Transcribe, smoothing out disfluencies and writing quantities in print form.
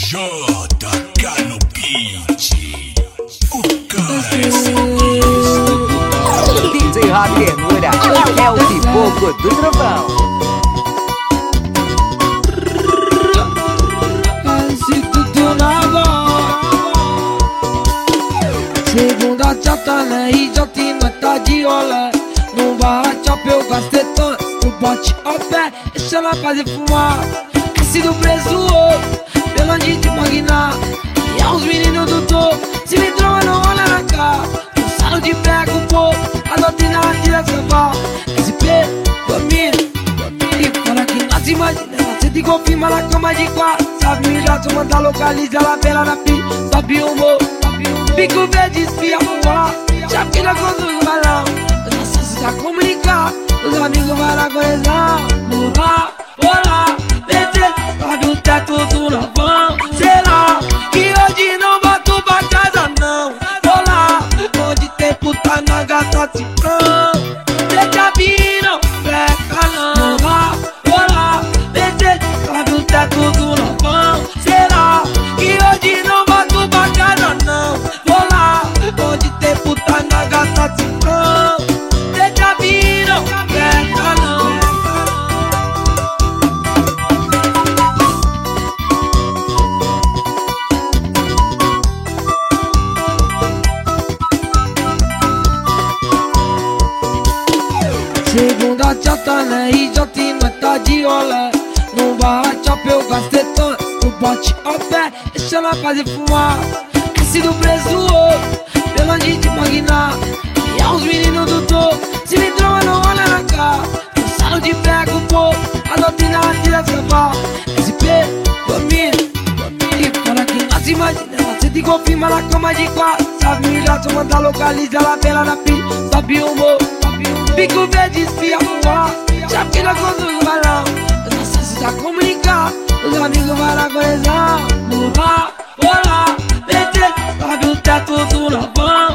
JK no beat. O cara é sinistro. DJ Rock Ternura é o pipoco do trovão. Esse tudo na voz. Segunda chata, né? E já tem nota de olé. Não vai chop, eu gastei tanto. No bote ao pé, deixa ela fazer fumar. Esse do preço, pela gente magnar. E aos meninos do topo, se me trova, não olha na cara. O salão de pé com o povo, a doutrina tira samba. SP, domina. E fala que nasce, imagina. Ela senta e confirma na cama de quatro. Sabe me já, só manda localiza ela pela na pista. Sobe o morro, pico verde, espia pro ar. Já fica com os balão. Eu não sei se tá comunicado. Os amigos vai na coesão. Olá, olá, BT, sobe o teto do novão. Será que hoje não volto pra casa não? Olá, onde tem puta na gata ciclão. Deixa vir, não fleca não. Olá, olá, BT, sobe o teto do novão. Será que hoje não volto pra casa não? Olá, onde tem puta na gata ciclão. Deixa vir, não fleca não. Segunda chata, né? E já tem nota de olé. Não vai chop, eu gastei tanto. No bote ao pé, deixa ela fazer fumar. Esse do preço, pela gente magnar. E aos meninos do topo, se me trova, não olha na cara. O salão de pé com o povo, a doutrina tira samba. SP, domina. E fala que nasce, imagina. Ela senta e confirma na cama de quatro. Sabe me já, só manda localiza ela pela na pista. Sobe o morro, pico verde, espia pro ar. Já fica com os balão. Eu não sei se tá comunicado. Os amigos vai na coesão. Olá, olá, BT, sobe o teto do novão.